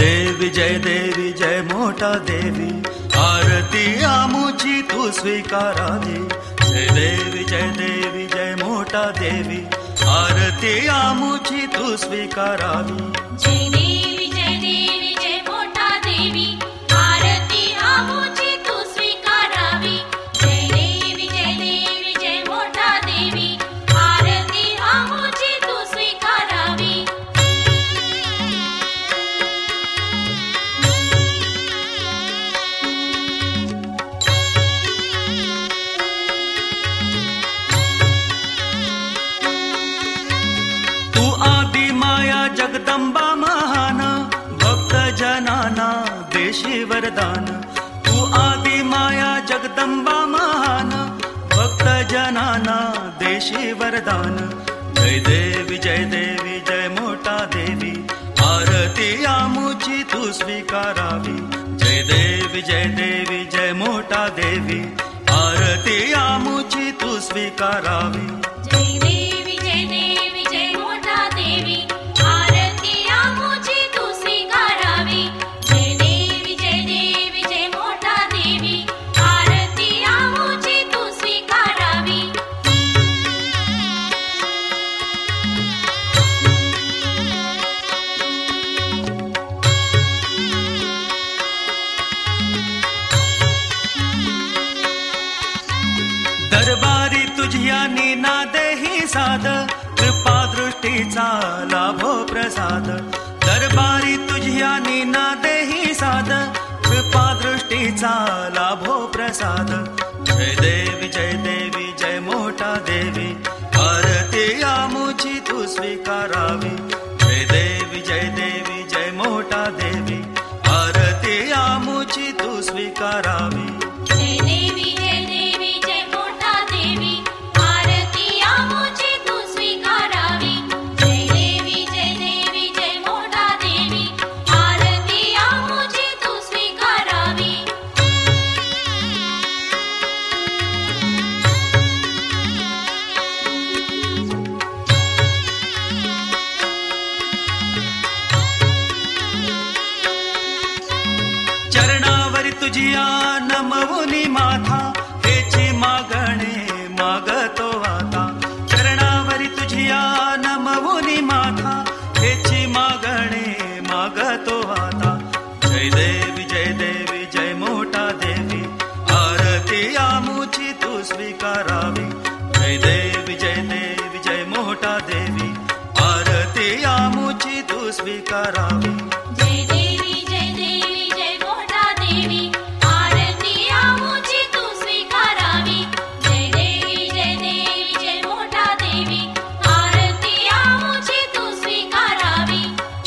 देवी जय मोठा देवी, आरती आमुची तू स्वीकारावी. जय देवी जय मोठा देवी, आरती आमुची तू स्वीकारावी. जय देवी जय मोठा देवी, आरती आमुची तू स्वीकारावी. जय देवी जय मोठा देवी, आरती आमुची तू स्वीकारावी. तू आदि माया जगदंबा महान, भक्त जनाना देशी वरदान. तू आदि माया जगदंबा महान, भक्त जनाना देशी वरदान. जय देवी जय मोठा देवी, आरती आमुची तू स्वीकारावी. जय देवी जय मोठा देवी, आरती आमुची तू स्वीकारावी. जय देवी जय मोठा देवी, आरती आमुची तू स्वीकारावी. जय देवी जय मोठा देवी, आरती आमुची तू स्वीकारावी. दरबारी तुझ्या नादेही साध, कृपा दृष्टीचा लाभो प्रसाद. दरबारी तुझ्या नादेही साध, कृपा दृष्टीचा लाभो प्रसाद. जय देवी जय मोठा देवी, आरती आमुची तू स्वीकारावी. जय देवी जय मोठा देवी, आरती आमुची तू स्वीकारावी. जय देवी जय मोठा देवी, आरती आमुची तू स्वीकारावी. जय देवी जय मोठा देवी, आरती आमुची तू स्वीकारावी. चरणावरी तुझिया नमवुनी माथा, हेची मागणे मागतो आता. चरणावरी तुझिया नमवुनी माथा, हेची मागणे मागतो आता. जय देवी जय मोठा देवी, आरती आमुची तू स्वीकारावी. जय देवी जय मोठा देवी, आरती आमुची तू स्वीकारावी. जय देवी जय मोठा देवी, आरती आमुची तू स्वीकारावी. जय देवी जय मोठा देवी, आरती आमुची तू स्वीकारावी.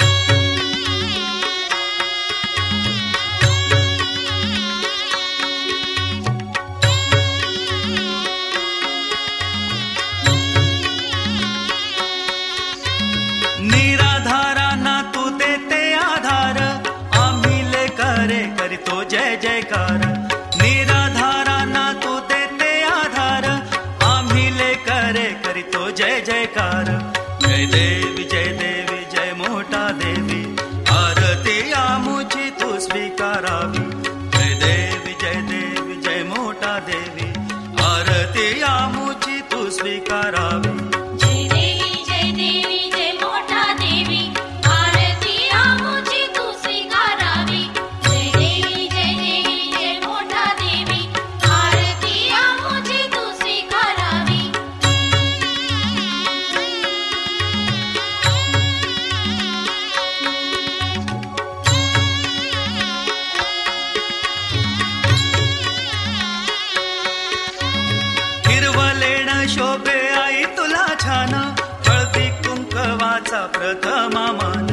निराधारांना तू देते आधार, आम्ही ले करीतो जय जयकार. निराधारांना तू देते आधार, आम्ही ले करीतो जय जयकार. जय देवी जय मोठा देवी, आरती आमुची तू स्वीकारावी. जय देवी जय मोठा देवी, आरती आमुची तू स्वीकारावी. जय देवी जय मोठा देवी, आरती आमुची तू स्वीकारावी. जय देवी जय मोठा देवी, आरती आमुची तू स्वीकारावी. हिरवलेण शोभे आई तुला छान, हळदी कुंकवाचा प्रथमा मान.